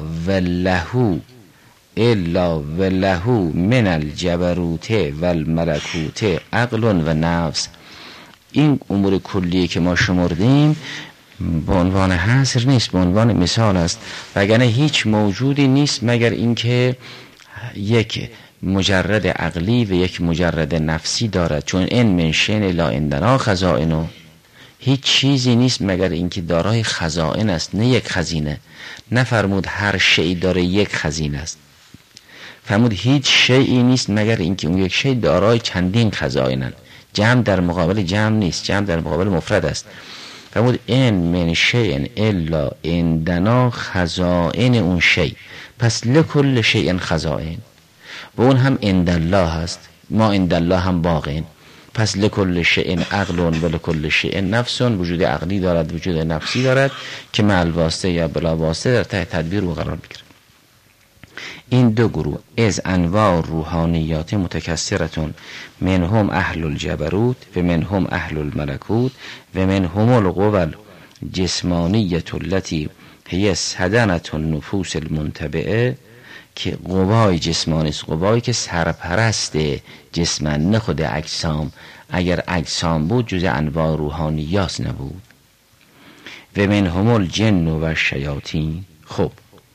وله من الجبروت و الملکوت عقل و نفس. این امور کلیه که ما شمردیم به عنوان حصر نیست، به عنوان مثال است. وگرنه هیچ موجودی نیست مگر اینکه یک مجرد عقلی و یک مجرد نفسی دارد. چون ان من شیء الا عندنا خزائنه، هیچ چیزی نیست مگر اینکه دارای خزائن است، نه یک خزینه. نفرمود هر شیء داره یک خزینه است، فرمود هیچ شیئی نیست مگر اینکه اون یک شیء دارای چندین خزائنن. جمع در مقابل جمع نیست، جمع در مقابل مفرد است. فرمود ان من شیء الا عندنا خزائن اون شیء، پس لکل شیء خزائن و اون هم عند الله هست، ما عند الله هم باقین. پس لکل شیء عقل و لکل شیء نفس، وجود عقلی دارد وجود نفسی دارد که مع الواسطه یا بلا واسطه در تحت تدبیر او قرار بگیرد. این دو گروه از انواع روحانیات متکثرتون، منهم اهل الجبروت و منهم اهل الملکوت و منهم القوى الجسمانیة التي هي سدنة النفوس المنتبعه، که قوای جسمانی است، قوایی که سرپرست جسمن، نه خود اجسام. اگر اجسام بود جز انواع روحانیات نبود. و منهم الجن و الشیاطین. خب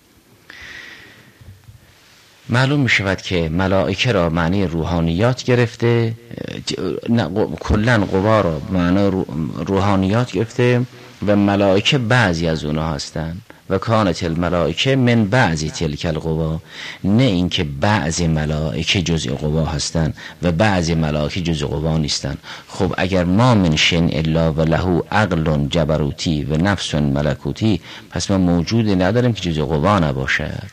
معلوم می شود که ملائکه را معنی روحانیات گرفته، کلن قوا را معنی روحانیات گرفته و ملائکه بعضی از اونها هستند. و کانت الملائکه من بعضی تلک القوا، نه اینکه بعضی ملائکه جزء قوا هستند و بعضی ملائکه جزء قوا نیستند. خب اگر ما من شیء الا و له عقل جبروتی و نفس ملکوتی، پس ما موجودی نداریم که جزء قوا نباشد.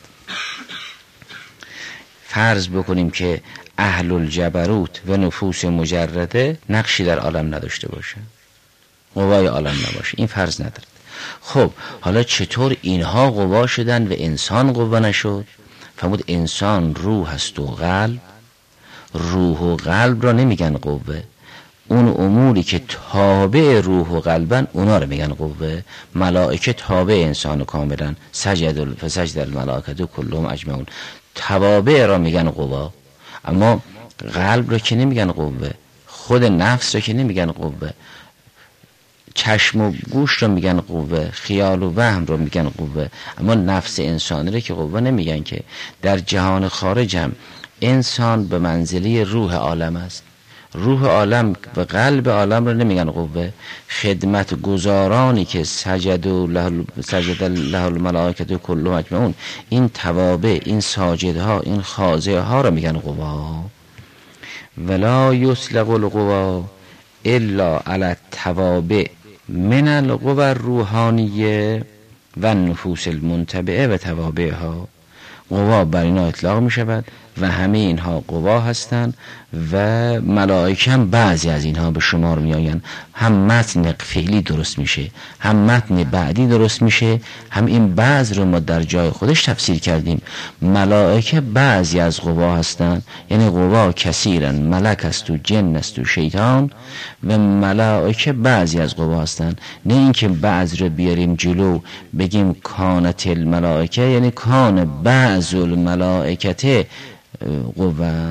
فرض بکنیم که اهل الجبروت و نفوس مجرده نقشی در عالم نداشته باشه، قوای عالم نباشه، این فرض ندارد. خب حالا چطور اینها قوا شدن و انسان قوا نشد؟ فرمود انسان روح است و قلب. روح و قلب را نمیگن قوه، اون اموری که تابع روح و قلبن اونا رو میگن قوه. ملائکه تابع انسان کاملا، فسجد الملائکه کلهم اجمعون، توابع را میگن قوا. اما قلب را که نمیگن قوه، خود نفس را که نمیگن قوه، چشم و گوش رو میگن قوه، خیال و وهم رو میگن قوه، اما نفس انسانی رو که قوه نمیگن. که در جهان خارج هم انسان به منزله روح عالم است. روح عالم و قلب عالم رو نمیگن قوه. خدمت گزارانی که سجد له الملائکه کلهم اجمعون، این توابع، این ساجدها، این خاضعها رو میگن قوا. ولا یطلق القوا الا علی التوابع من القوى الروحانیه و النفوس المنتبعه و توابعها. قوا بر اینا اطلاق می شود و همه اینها قوا هستند و ملائکه هم بعضی از اینها به شمار می آیند. هم متن فعلی درست میشه، هم متن بعدی درست میشه، هم این بعض رو ما در جای خودش تفسیر کردیم. ملائکه بعضی از قوا هستند، یعنی قوا کثیرن، ملک است و جن است و شیطان، و ملائکه بعضی از قوا هستند. نه اینکه بعض رو بیاریم جلو بگیم کانت الملائکه، یعنی کان بعض الملائکته قوا.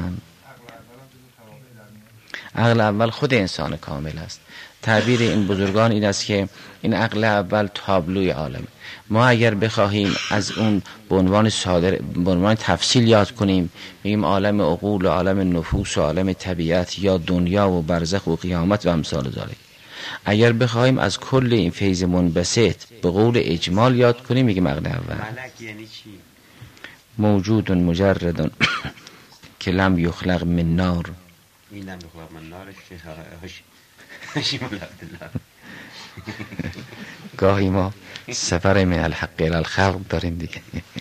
عقل اول خود انسان کامل است. تعبیر این بزرگان این است که این عقل اول تابلوی عالم. ما اگر بخواهیم از اون به عنوان تفصیل یاد کنیم، بگیم عالم عقول و عالم نفوس و عالم طبیعت یا دنیا و برزخ و قیامت و امثال ذالک. اگر بخوایم از کل این فیض منبسط به قول اجمال یاد کنیم میگه مقطع اول ملک یعنی چی؟ موجود مجرد که لم یخلق من نار. این لم یخلق من نارش که هاشی عبدالله. گاهی ما سفر من الحق الى الخلق داریم دیگه.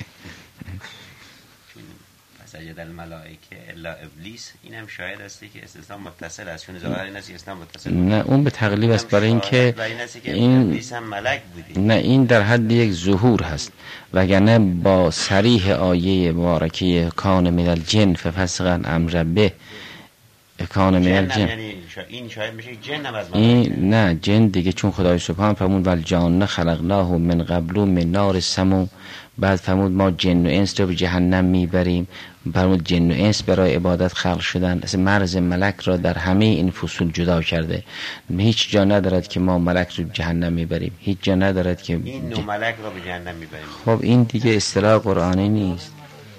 فسجد الملائکه الا ابلیس، اینم شاید است که استثناء متصل است، چون ظاهر این است که استثناء متصل نه اون به تقلیب است، برای اینکه این ابلیس هم ملک بودی. نه این در حد یک ظهور هست، وگرنه با صریح آیه مبارکه کان من الجن ففسق عن امر ربه، کان من الجن، یعنی این شاید میشه جن هم از این نه جن دیگه، چون خدای سبحان فرمود ول جان خلقناه من قبل من نار السموم، بعد فرمود ما جن و انس را به جهنم میبریم، فرمود جن و انس برای عبادت خلق شدن. اصلا مرز ملک را در همه این فصول جدا کرده، هیچ جا ندارد که ما ملک رو جهنم میبریم، هیچ جا ندارد که این نوع ملک را به جهنم میبریم. خب این دیگه اصطلاح قرآنی نیست.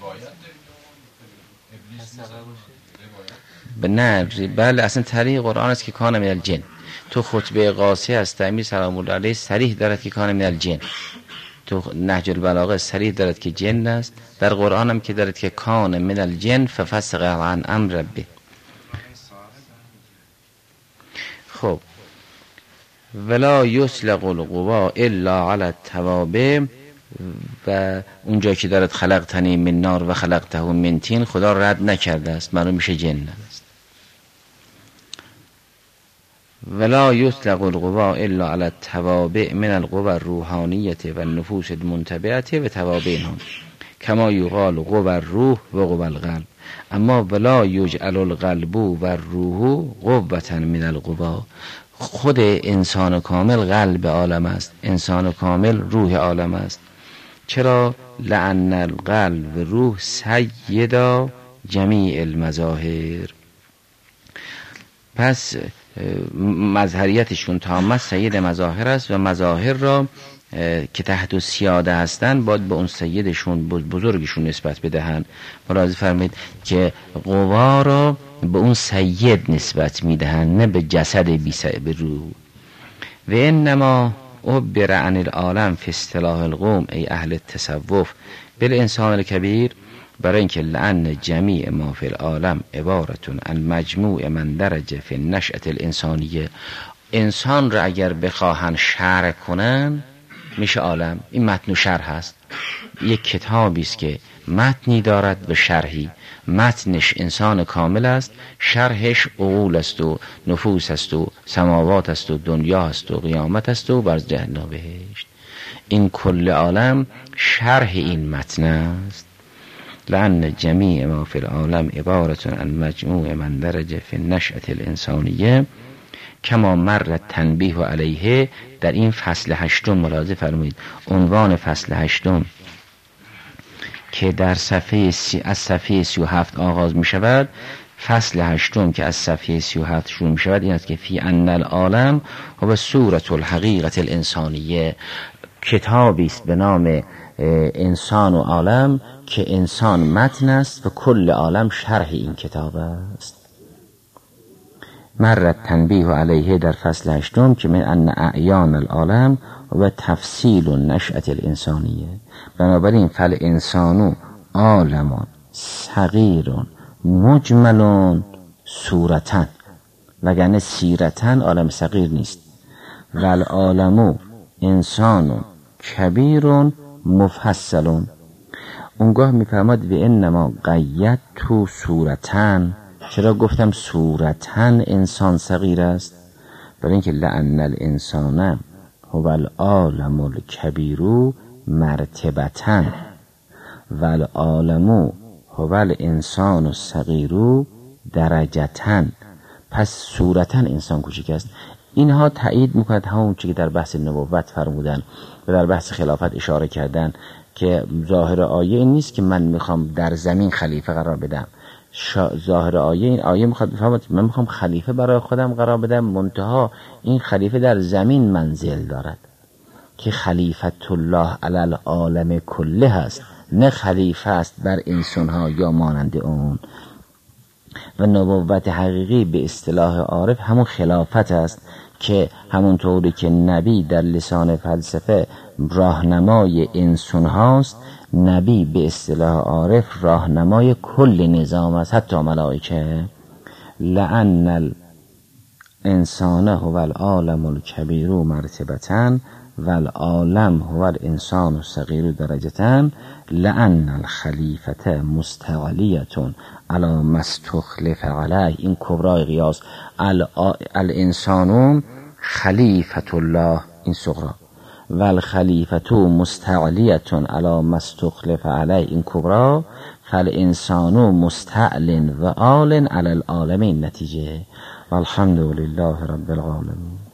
نه بله اصلا طریق قرآن است که کان من الجن. تو خطبه قاصی است امیر سلام الله علیه صریح دارد که کان من الجن، تو نهج البلاغه صریح دارد که جن است، در قرآن هم که دارد که کان من الجن ففسق عن امر ربه. خب ولا یسلق القوا الا علی التوابع، و اونجا که دارد خلقتنی من نار و خلقته من طین خدا رد نکرده است، معلوم میشه جن است. ولا یطلق القوا الا علی التوابع من القوا الروحانیه و النفوس المنتبعه و توابعهم کما یقال قوا الروح و قوا القلب، اما ولا یجعل القلب و الروح قوة من القوا. خود انسان کامل قلب عالم است، انسان کامل روح عالم است. چرا؟ لأن القلب و روح سیدا جمیع المظاهر، پس مظهریتشون تامه سید مظاهر است و مظاهر را که تحت سیاده هستند باید به اون سیدشون بزرگشون نسبت بدهند. ملاحظه فرمایید که قوا را به اون سید نسبت میدهند، نه به جسد به روح. و انما عبر عن العالم فی اصطلاح القوم ای اهل التصوف بالانسان الکبیر، برای اینکه لأن جمیع ما فی العالم عبارتون عن مجموع من درجه فی النشأة الانسانیه. انسان را اگر بخواهن شرح کنن میشه عالم. این متن و شرح هست، یک کتابی است که متنی دارد و شرحی. متنش انسان کامل است، شرحش عقول است و نفوس است و سماوات است و دنیا است و قیامت است و بر جهنم بهشت. این کل عالم شرح این متن است. لأن جمیع ما فی العالم عبارت عن مجموع من درجه فی النشأة الانسانیه کما مر تنبیه علیه. در این فصل 8 ملاحظه فرمایید، عنوان فصل 8 که در از صفحه 37 آغاز می شود، فصل 8 که از صفحه 37 شروع می شود این است که فی ان العالم و صورت الحقیقت الانسانیه، کتابی است به نام انسان و عالم که انسان متن است و کل عالم شرح این کتاب است. مرت تنبیه علیه در فصل 8 که من ان اعیان العالم و تفصیل نشأة الانسانیه، بنابراین فالانسان عالم صغیر مجمل صورتن، وگرنه سیرتن عالم صغیر نیست. و العالم انسان کبیر مفصل. اونگاه میفرماد و انما قید تو صورتن. چرا گفتم صورتن انسان صغیر است؟ برای اینکه لأن الانسان هو العالم الکبیر مرتبتن و العالم هو الانسان الصغیر درجتن. پس صورتن انسان کوچک است. اینها تایید میکند همون چیزی که در بحث نبوت فرمودن و در بحث خلافت اشاره کردن که ظاهر آیه این نیست که من میخوام در زمین خلیفه قرار بدم. ظاهر آیه این آیه میخواد بفهمد من میخوام خلیفه برای خودم قرار بدم، منتها این خلیفه در زمین منزل دارد که خلیفت الله علی العالم کله هست، نه خلیفه است بر انسانها یا مانند اون. و نبوت حقیقی به اصطلاح عارف همون خلافت است که همونطوری که نبی در لسان فلسفه راهنمای انسان هاست، نبی به اصطلاح عارف راهنمای کل نظام است، حتی ملائکه. لأن الانسان هو العالم الکبیر مرتبة و العالم هو الانسان الصغیر درجة، لأن الخلیفة مستعلیة علی ما استخلف علیه. این کبرای قیاس. الانسان خلیفة الله، این صغرا، و الخلیفة مستعلیة علی ما استخلف علیه، این کبرا. فالانسان مستعل و عال علی العالمین، نتیجه. والحمد لله رب العالمین.